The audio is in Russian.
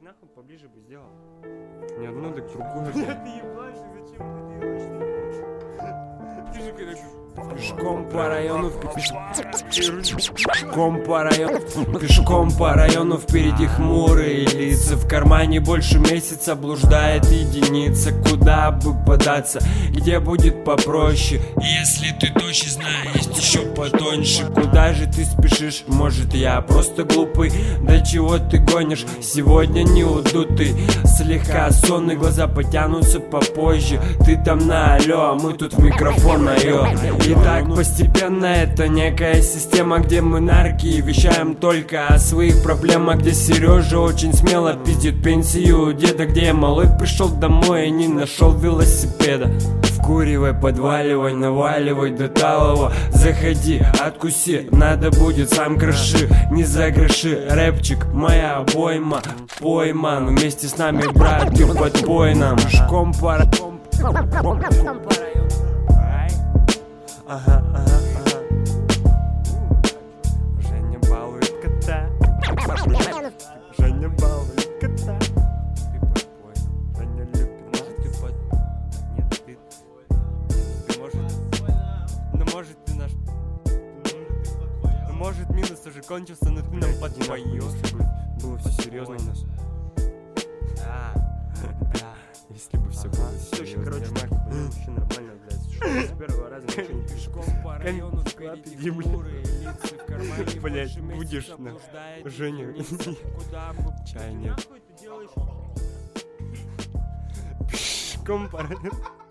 так нахуй поближе бы сделал. Не одну, так другую. Ты ебашь, зачем ты делаешь? Ты же когда Пешком по району, пешком по району, впереди хмурые лица. В кармане больше месяца блуждает единица. Куда бы податься, где будет попроще? Если ты точно знаешь, есть еще потоньше. Куда же ты спешишь? Может, я просто глупый? До чего ты гонишь? Сегодня не удутый, слегка сонные глаза потянутся попозже. Ты там на алло, а мы тут в микрофон на йо. И так постепенно это некая система, где мы нарки и вещаем только о своих проблемах. Где Сережа очень смело пиздит пенсию у деда. Где малой пришел домой и не нашел велосипеда. Вкуривай, подваливай, наваливай до талого. Заходи, откуси, надо будет сам кроши. Не за гроши, рэпчик, моя обойма. Пойман, вместе с нами, брат, ты подпой нам. Пешком по району. Ага, ага, ага. Женя балует кота. Женя балует кота. Ты подпой. Женя любит. Может ты под... Нет, ты может... Ну может ты наш... Может минус уже кончился, но ты нам подпоешь. Если бы было все серьезно у нас. Да. Если бы все было серьезно. Короче, вообще нормально, блядь. С первого раза ничего не пешком по району, впереди хмурые лица, в кармане блядь, больше будешь месяца на блуждает Женю. единица. Куда бы... Чай нет. Нахуй ты делаешь? Пешком по району.